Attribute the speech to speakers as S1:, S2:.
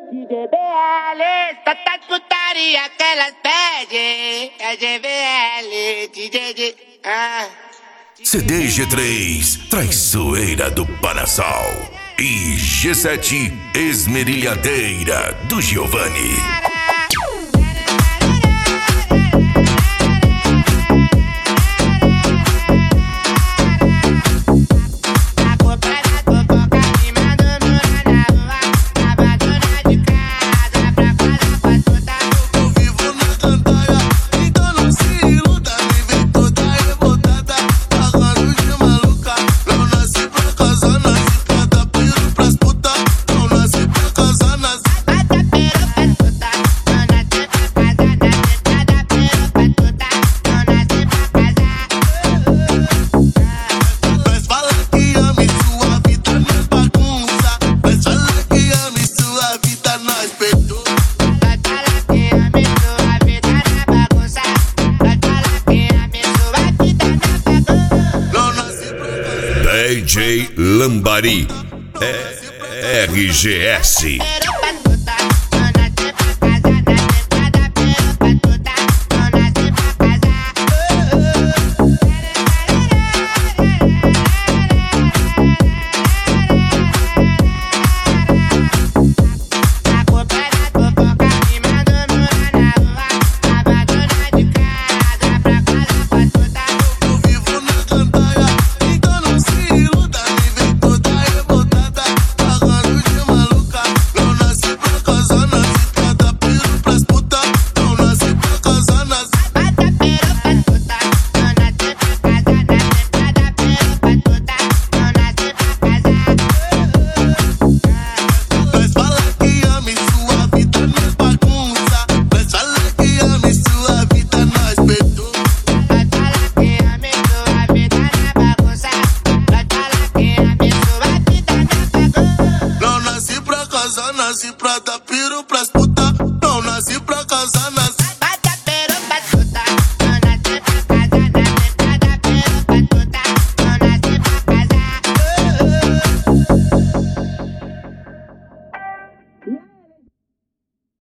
S1: GBL, tanta putaria que elas pedem. É GBL, DJ.
S2: CDG3, Traiçoeira do Panassol. E G7, Esmerilhadeira do Giovanni. DJ Lambari, RGS.
S3: Nasci pra dar piro pras puta, não nasci pra casar, nasci